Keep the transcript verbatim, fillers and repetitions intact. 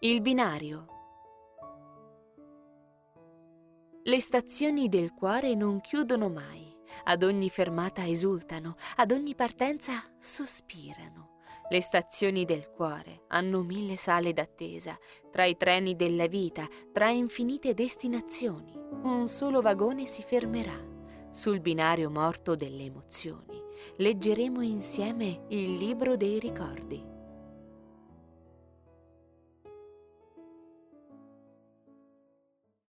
Il binario. Le stazioni del cuore non chiudono mai, ad ogni fermata esultano, ad ogni partenza sospirano. Le stazioni del cuore hanno mille sale d'attesa, tra i treni della vita, tra infinite destinazioni. Un solo vagone si fermerà, sul binario morto delle emozioni. Leggeremo insieme il libro dei ricordi.